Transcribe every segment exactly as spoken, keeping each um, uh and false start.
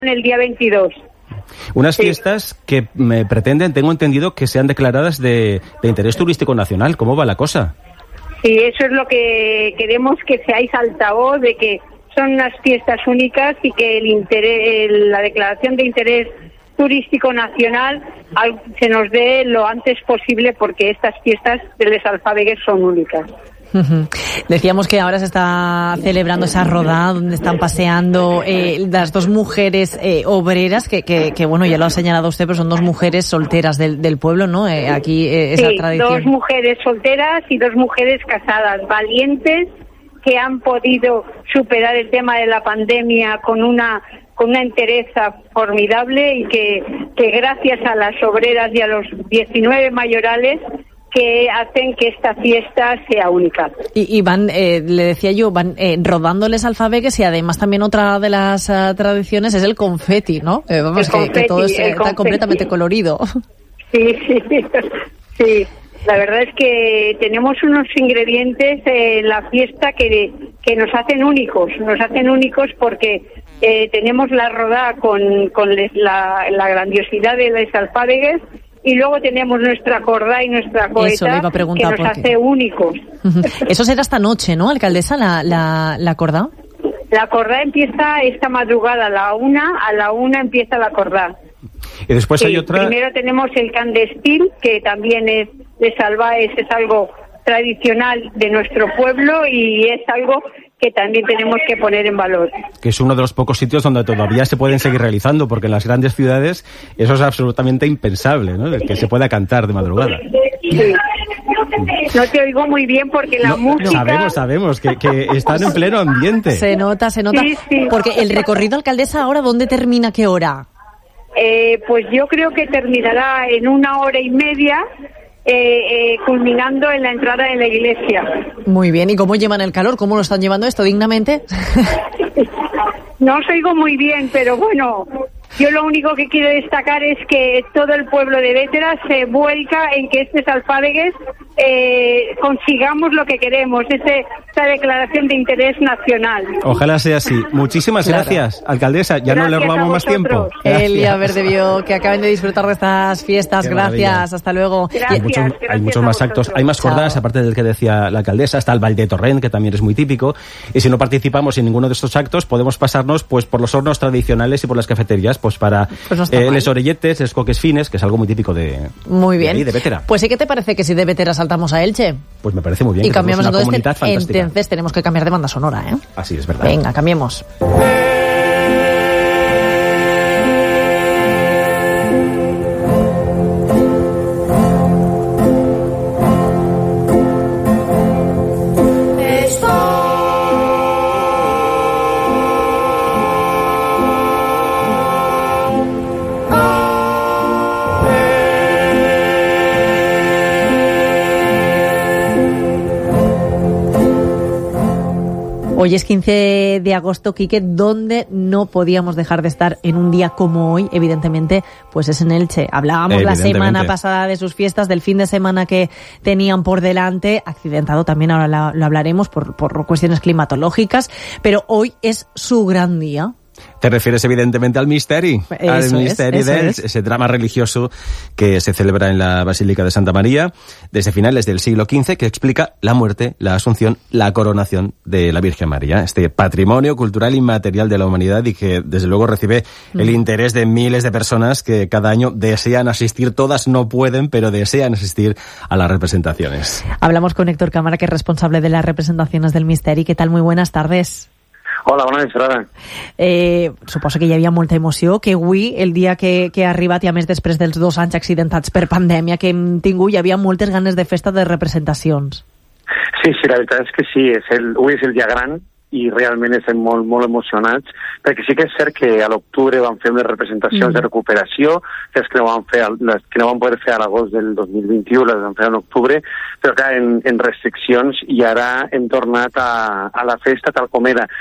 el día veintidós. Unas sí. fiestas que me pretenden, tengo entendido, que sean declaradas de, de interés turístico nacional. ¿Cómo va la cosa? Sí, eso es lo que queremos, que seáis altavoz de que son unas fiestas únicas y que el interés, el, la declaración de interés turístico nacional se nos dé lo antes posible, porque estas fiestas de Les Alfàbegues son únicas. Uh-huh. Decíamos que ahora se está celebrando esa rodada donde están paseando eh, las dos mujeres eh, obreras que, que, que, bueno, ya lo ha señalado usted, pero son dos mujeres solteras del, del pueblo, ¿no? Eh, aquí eh, esa sí, tradición. Dos mujeres solteras y dos mujeres casadas, valientes, que han podido superar el tema de la pandemia con una con una entereza formidable, y que, que gracias a las obreras y a los diecinueve mayorales que hacen que esta fiesta sea única. Y, y van, eh, le decía yo, van eh, rodando Les Alfàbegues, y además también otra de las uh, tradiciones es el confeti, ¿no? Eh, vamos, el que, confeti, que todo es, está confeti. completamente colorido. Sí, sí, sí. La verdad es que tenemos unos ingredientes en la fiesta que, que nos hacen únicos, nos hacen únicos porque eh, tenemos la rodada con, con les, la, la grandiosidad de Les Alfàbegues, y luego tenemos nuestra cordá y nuestra coeta que nos hace únicos. Uh-huh. Eso será esta noche, ¿no, alcaldesa, la, la, la cordá? La cordá empieza esta madrugada a la una, a la una empieza la cordá. Y después sí, hay otra... Primero tenemos el candestil, que también es de Salvaes, es algo tradicional de nuestro pueblo y es algo que también tenemos que poner en valor. Que es uno de los pocos sitios donde todavía se pueden seguir realizando, porque en las grandes ciudades eso es absolutamente impensable, ¿no? El que se pueda cantar de madrugada. Sí. No te oigo muy bien porque la no, música... Sabemos, sabemos, que, que están en pleno ambiente. Se nota, se nota. Sí, sí. Porque el recorrido, alcaldesa, ¿ahora dónde termina, qué hora? Eh, pues yo creo que terminará en una hora y media, eh, eh, culminando en la entrada de la iglesia. Muy bien, ¿y cómo llevan el calor? ¿Cómo lo están llevando esto dignamente? No os oigo muy bien, pero bueno, yo lo único que quiero destacar es que todo el pueblo de Bétera se vuelca en que estos alfàbegues eh, consigamos lo que queremos, ese, esa declaración de interés nacional. Ojalá sea así. Muchísimas claro. gracias, alcaldesa. Ya gracias no le robamos más tiempo. Elia Verdevío, que acaben de disfrutar de estas fiestas. Qué gracias, maravilla. Hasta luego. Gracias, hay muchos, gracias hay muchos más actos, hay más jornadas, aparte del que decía la alcaldesa. Está el Ball de Torrent, que también es muy típico. Y si no participamos en ninguno de estos actos, podemos pasarnos pues por los hornos tradicionales y por las cafeterías, pues para pues no eh, les orelletes, les coques fines, que es algo muy típico de muy bien. de, ahí, de Bétera. Pues sí, ¿qué te parece que si de Bétera saltamos a Elche? Pues me parece muy bien. Y cambiamos una entonces, comunidad fantástica. Entonces tenemos que cambiar de banda sonora, ¿eh? Así es, verdad. Venga, cambiemos. Hoy es quince de agosto, Quique, donde no podíamos dejar de estar en un día como hoy, evidentemente, pues es en Elche. Hablábamos la semana pasada de sus fiestas, del fin de semana que tenían por delante, accidentado también, ahora lo, lo hablaremos por, por cuestiones climatológicas, pero hoy es su gran día. Te refieres evidentemente al Misteri, eso al Misteri es, de es. ese drama religioso que se celebra en la Basílica de Santa María desde finales del siglo quince, que explica la muerte, la asunción, la coronación de la Virgen María, este patrimonio cultural inmaterial de la humanidad y que desde luego recibe mm. el interés de miles de personas que cada año desean asistir, todas no pueden, pero desean asistir a las representaciones. Hablamos con Héctor Cámara, que es responsable de las representaciones del Misteri. ¿Qué tal? Muy buenas tardes. Hola, bona vesprada. Eh, suposo que hi havia molta emoció, que avui, el dia que, que ha arribat, i a més després dels dos anys accidentats per pandèmia que hem tingut, hi havia moltes ganes de festa de representacions. Sí, sí, la veritat és que sí, és el, avui és el dia gran i realment estem molt, molt emocionats, perquè sí que és cert que a l'octubre vam fer unes representacions mm. de recuperació, que és que no van fer, les que no van poder fer a l'agost del dos mil vint-i-u, les vam fer en octubre, però clar, en, en restriccions, i ara hem tornat a, a la festa tal com era.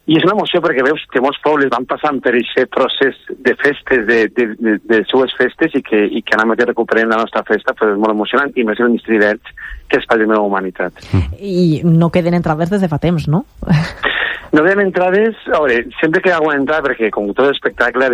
I és una emoció perquè veus que molts pobles van passant per aquest procés de festes, de, de, de, de seues festes, i que, i que ara mateix recuperem la nostra festa, però és molt emocionant, i més en el Ministeri d'Elx, que és Patrimoni de la Humanitat. I no queden entrades des de fa temps, no? No veiem entrades, a veure, sempre que hi ha alguna entrada, perquè com tot espectacle